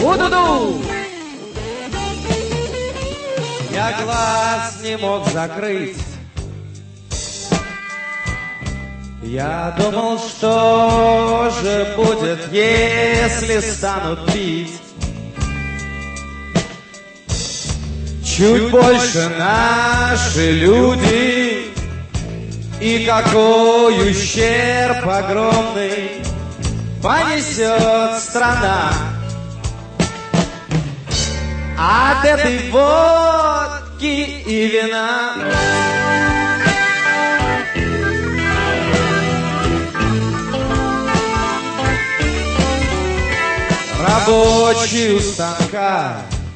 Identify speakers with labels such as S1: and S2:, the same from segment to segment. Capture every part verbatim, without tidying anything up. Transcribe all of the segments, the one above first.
S1: У-ду-ду! Я глаз не мог закрыть. Я думал, что же будет, если станут пить чуть больше наши люди. И какой ущерб огромный понесет страна от этой водки и вина. Рабочий у станка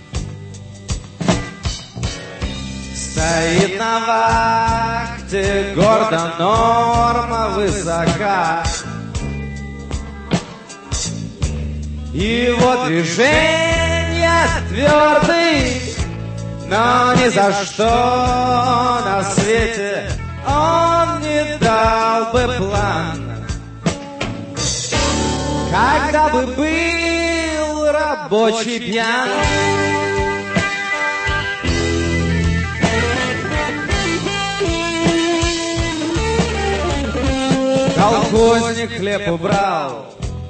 S1: стоит на вахте, гордо, норма высока. Его движения твердые, но ни за что на свете он не дал бы план, когда бы был рабочий пьян. Колхозник хлеб убрал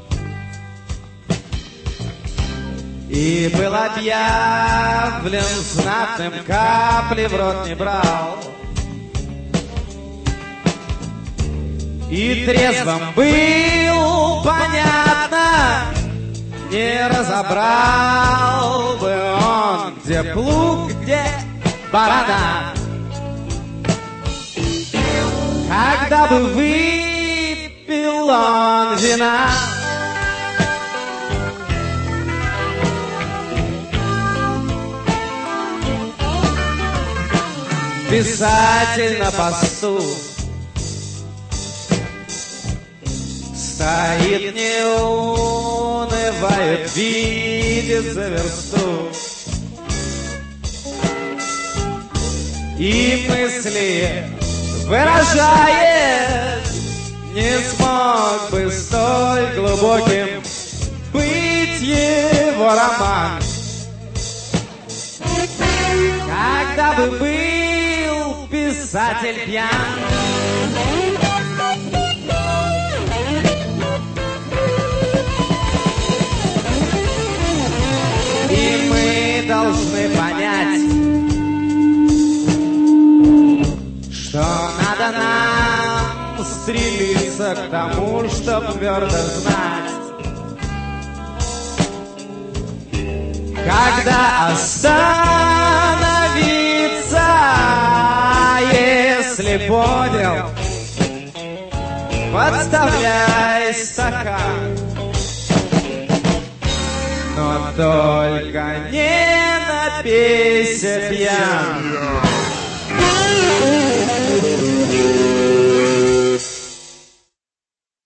S1: и был объявлен знатным, капли в рот не брал. И трезвым был, понятно, не разобрал бы он, где плуг, где барана. Когда бы выпил он вина. Писатель на посту стоит, не унывает, видит за версту. И мысли выражает, не смог бы столь глубоким быть его роман. Когда бы был писатель пьян. И мы должны понять, что надо нам стремиться к тому, чтоб твердо знать, когда остановиться, если понял, подставляй стакан, но только не напейся пьян.